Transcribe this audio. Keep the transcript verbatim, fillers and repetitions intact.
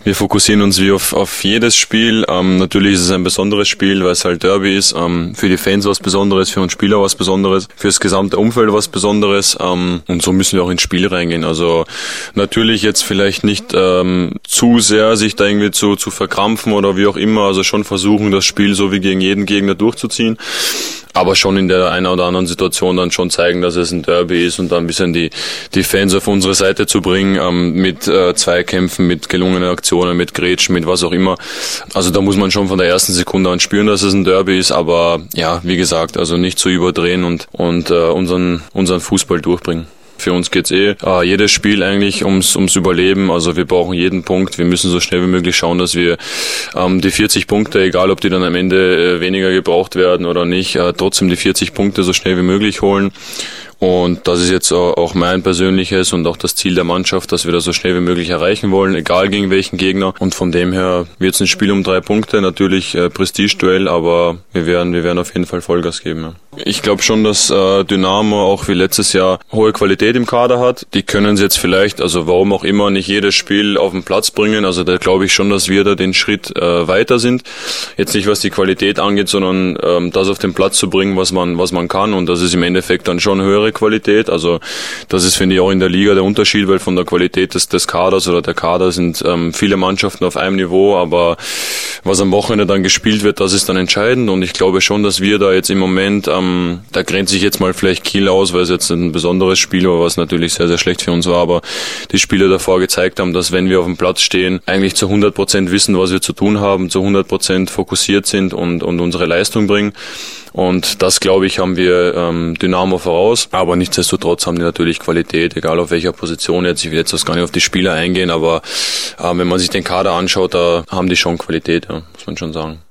Wir fokussieren uns wie auf, auf jedes Spiel. Ähm, natürlich ist es ein besonderes Spiel, weil es halt Derby ist. Ähm, für die Fans was Besonderes, für uns Spieler was Besonderes, für das gesamte Umfeld was Besonderes. Ähm, und so müssen wir auch ins Spiel reingehen. Also natürlich jetzt vielleicht nicht ähm, zu sehr sich da irgendwie zu, zu verkrampfen oder wie auch immer. Also schon versuchen, das Spiel so wie gegen jeden Gegner durchzuziehen. Aber schon in der einen oder anderen Situation dann schon zeigen, dass es ein Derby ist und dann ein bisschen die die Fans auf unsere Seite zu bringen, ähm, mit äh, Zweikämpfen, mit gelungenen Aktionen, mit Grätschen, mit was auch immer. Also da muss man schon von der ersten Sekunde an spüren, dass es ein Derby ist, aber ja, wie gesagt, also nicht zu überdrehen und und äh, unseren unseren Fußball durchbringen. Für uns geht's eh äh, jedes Spiel eigentlich ums ums Überleben. Also wir brauchen jeden Punkt. Wir müssen so schnell wie möglich schauen, dass wir ähm, die vierzig Punkte, egal ob die dann am Ende äh, weniger gebraucht werden oder nicht, äh, trotzdem die vierzig Punkte so schnell wie möglich holen. Und das ist jetzt auch mein persönliches und auch das Ziel der Mannschaft, dass wir das so schnell wie möglich erreichen wollen, egal gegen welchen Gegner. Und von dem her wird es ein Spiel um drei Punkte, natürlich äh, Prestigeduell, aber wir werden wir werden auf jeden Fall Vollgas geben. Ja. Ich glaube schon, dass äh, Dynamo auch wie letztes Jahr hohe Qualität im Kader hat. Die können es jetzt vielleicht, also warum auch immer, nicht jedes Spiel auf den Platz bringen. Also da glaube ich schon, dass wir da den Schritt äh, weiter sind. Jetzt nicht was die Qualität angeht, sondern ähm, das auf den Platz zu bringen, was man was man kann. Und das ist im Endeffekt dann schon höhere Qualität. Also das ist, finde ich, auch in der Liga der Unterschied, weil von der Qualität des, des Kaders oder der Kader sind ähm, viele Mannschaften auf einem Niveau, aber was am Wochenende dann gespielt wird, das ist dann entscheidend. Und ich glaube schon, dass wir da jetzt im Moment ähm, da grenzt sich jetzt mal vielleicht Kiel aus, weil es jetzt ein besonderes Spiel war, was natürlich sehr, sehr schlecht für uns war, aber die Spieler davor gezeigt haben, dass wenn wir auf dem Platz stehen, eigentlich zu hundert Prozent wissen, was wir zu tun haben, zu hundert Prozent fokussiert sind und, und unsere Leistung bringen. Und das, glaube ich, haben wir ähm, Dynamo voraus. Aber nichtsdestotrotz haben die natürlich Qualität, egal auf welcher Position jetzt. Ich will jetzt gar nicht auf die Spieler eingehen, aber äh, wenn man sich den Kader anschaut, da haben die schon Qualität, ja, muss man schon sagen.